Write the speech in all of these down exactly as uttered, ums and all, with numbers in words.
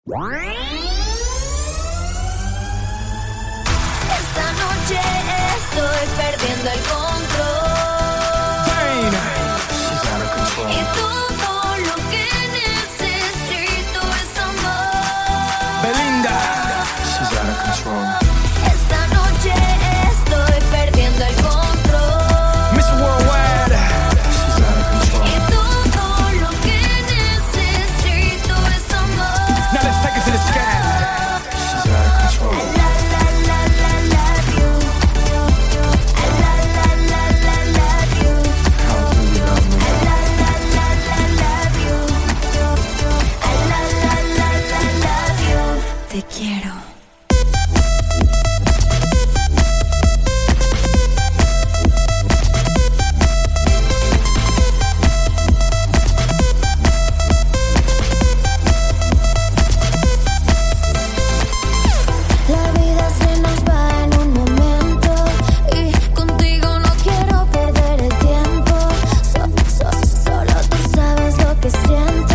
Esta noche estoy perdiendo el control. Dane. She's out of control. Y todo lo que necesito es amor. Belinda. She's out of control. Esta noche estoy perdiendo el control. Miss Worldwide. She's out of control. Y todo lo que necesito es amor. Now let's take it to the sky. She's out of control. La la la la love you. La la la la love you. How do you love me? La la la la love you. La la la la love you. Te quiero. La vida se nos va en un momento y contigo no quiero perder el tiempo. So, so, solo tú sabes lo que siento.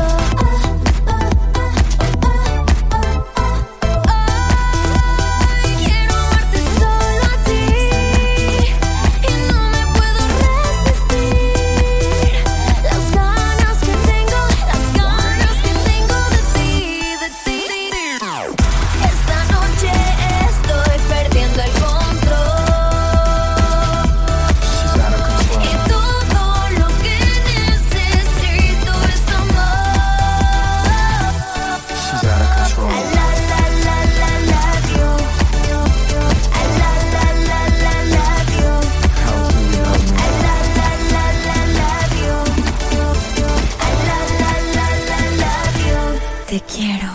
Ay, quiero amarte solo a ti y no me puedo resistir. Las ganas que tengo, las ganas que tengo de ti, de ti. Esta noche estoy perdiendo el control. She's out of control. Y todo lo que necesito es amor. She's out of control. La la la la love you. La la la la love you. How do you love me? La la la la love you. La la la la love you. Te quiero.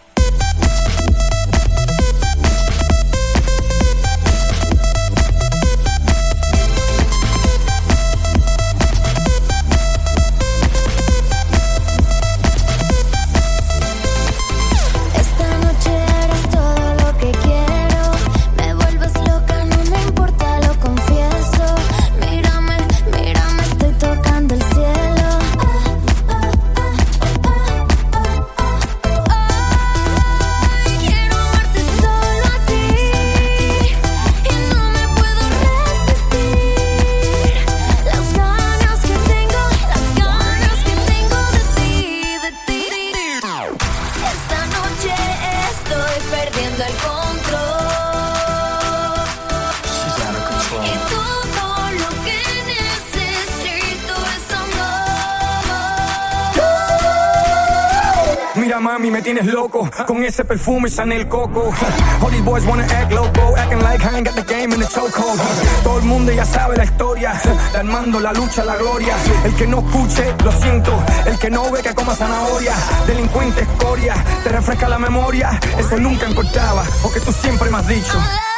Esta noche eres todo lo que quiero. Me vuelves loca, no me importa, lo confieso. Mírame, mírame, estoy tocando el cielo. Ay, quiero amarte solo a ti y no me puedo resistir. Las ganas que tengo, las ganas que tengo de ti, de ti. Esta noche estoy perdiendo el control. She's out of control. Y todo lo que necesito es amor. Mira mami, me tienes loco con ese perfume Chanel Coco. All these boys wanna act loco, acting like I ain't got the game in the chokehold. Todo el mundo ya sabe la historia, la Armando, la lucha, la gloria. El que no escuche, lo siento. El que no ve, que coma zanahoria. Delincuente escoria, te refresca la memoria. Eso nunca importaba, porque tú siempre me has dicho.